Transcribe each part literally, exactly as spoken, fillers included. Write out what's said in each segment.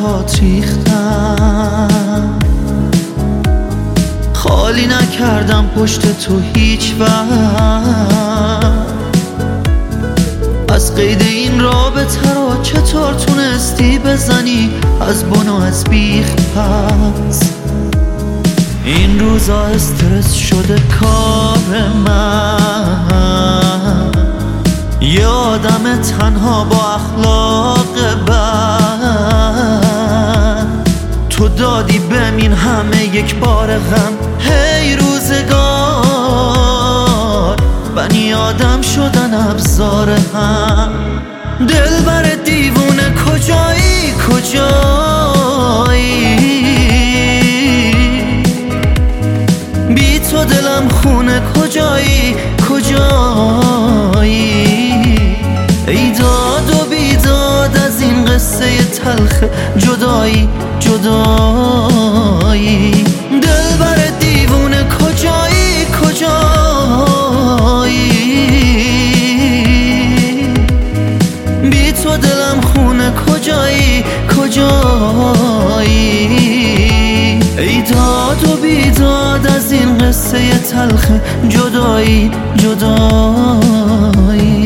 پاهات ریختم، خالی نکردم پشت تو هیچ وقت. از قید این رابطه رو چطور تونستی بزنی از بن و از بیخ پس؟ این روزا استرس شده کار من، یه آدم تنها با اخلاق بد. تو دادی بمین همه یک بار غم، هی روزگار بنی آدم شدن ابزار هم. دلبر دیوونه کجایی کجایی؟ بی تو دلم خونه کجایی کجایی؟ ای داد و بیداد از این قصه تلخ جدایی جدایی. دلبر دیوونه کجایی کجایی؟ بی تو دلم خونه کجایی کجایی؟ ای داد و بیداد از این قصه تلخ جدایی جدایی.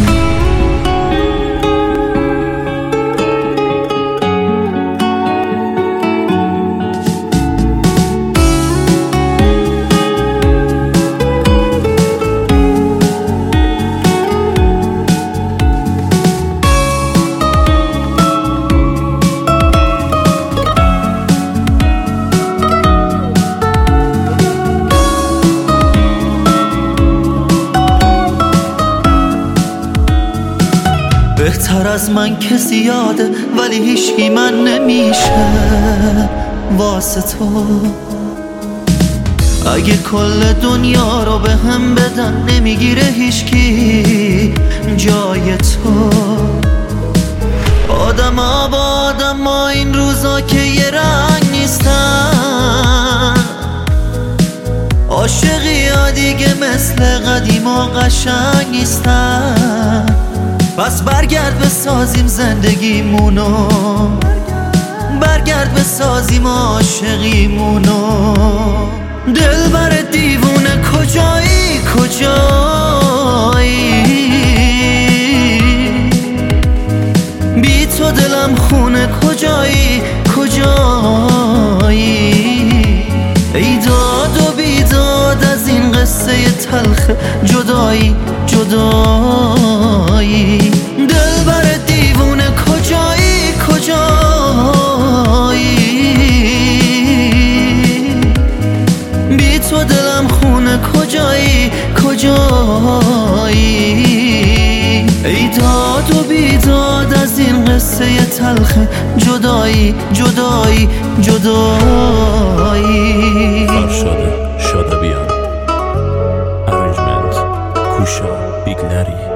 بهتر از من که زیاده ولی هیچکی من نمیشه واسه تو. اگه کل دنیا رو به هم بدن نمیگیره هیچکی جای تو. آدم ها با آدم ها این روزا که یه رنگ نیستن، عاشقی ها دیگه مثل قدیم و قشنگ نیستن. پس برگرد بسازیم زندگیمونو، برگرد بسازیم عاشقیمونو. دلبر دیوونه کجایی کجایی؟ بی تو دلم خونه کجایی کجایی؟ ای داد و بیداد از این قصه تلخ جدایی جدایی. دلبر دیوونه کجایی کجایی؟ بی تو دلم خونه کجایی کجایی؟ ای داد و بیداد از این قصه تلخ جدایی جدایی جدایی. فرشاد شادابیان، ارنجمنت کوشا بیگلری.